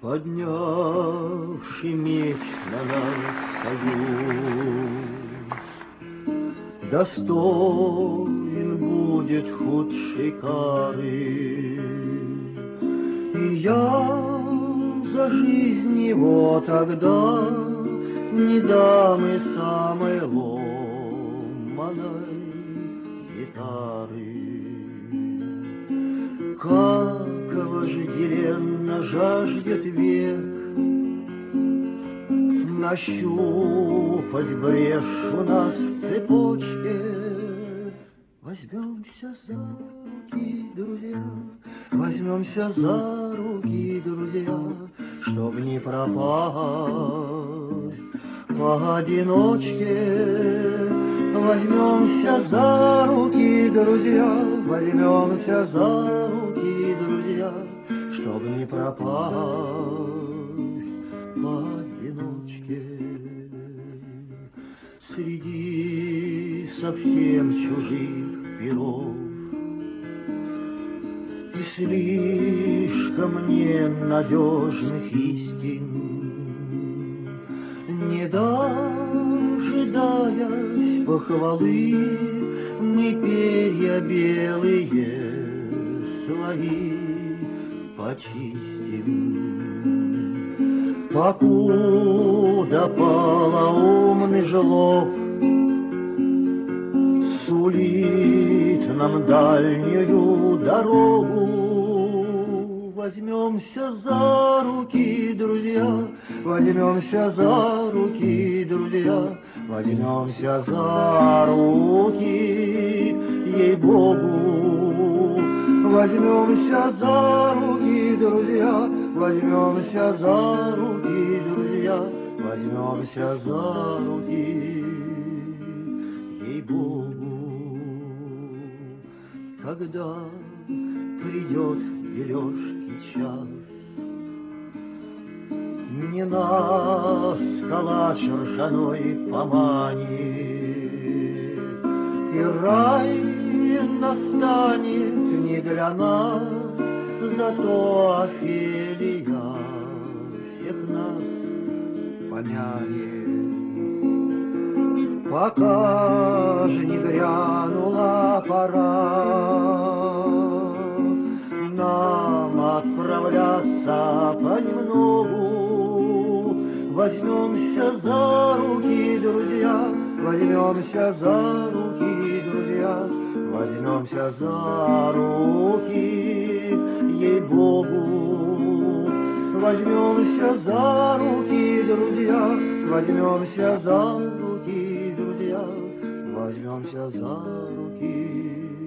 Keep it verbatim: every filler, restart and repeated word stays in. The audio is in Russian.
поднявший меч на нас союз. Достоин будет худшей кары, и я за жизнь его тогда не дам и самой ломаной гитары. Как вожделенно жаждет век нащупать брешь у нас в цепочке. Возьмемся за руки, друзья, возьмемся за руки, друзья, чтоб не пропасть поодиночке. Возьмемся за руки, друзья, возьмемся за руки, друзья, чтоб не пропасть поодиночке. Среди совсем чужих перов и слишком ненадежных истин, не дожидаясь похвалы, мы перья белые свои почистим. Покуда полоумный жлоб сулит нам дальнюю дорогу, возьмемся за руки, друзья, возьмемся за руки, друзья, возьмемся за руки, ей-богу. Возьмемся за руки, друзья, возьмемся за руки, друзья, возьмемся за руки, ей-богу. Когда придет дележки час, не нас калач ржаной поманит, и рай настанет не для нас, зато Офелия всех нас помянет. Пока же не грянула пора нам отправляться понемногу, возьмемся за руки, друзья, возьмемся за руки, друзья, возьмемся за руки, ей-богу. Возьмемся за руки, друзья, возьмемся за руки, друзья, возьмемся за руки.